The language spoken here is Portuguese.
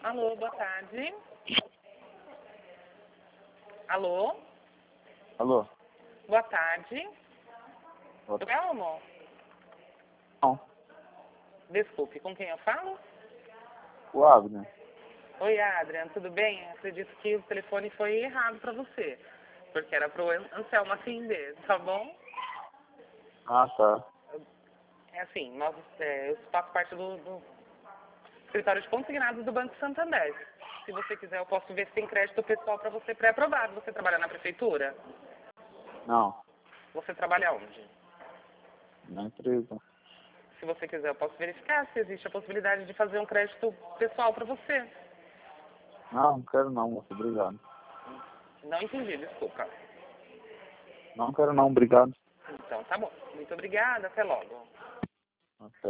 Alô, boa tarde. Alô, Alô? boa tarde. Boa Eu Elmo? Não. Desculpe, com quem eu falo? O Abner. Oi, Adrian, tudo bem? Acredito que o telefone foi errado para você, porque era para o Anselmo atender, tá bom? Ah, tá. É assim, eu faço parte do escritório de consignados do Banco Santander. Se você quiser, eu posso ver se tem crédito pessoal para você pré-aprovado. Você trabalha na prefeitura? Não. Você trabalha onde? Na empresa. Se você quiser, eu posso verificar se existe a possibilidade de fazer um crédito pessoal para você. Não quero não, moço. Obrigado. Não entendi, desculpa. Não quero não, obrigado. Então, tá bom. Muito obrigada, até logo. Até.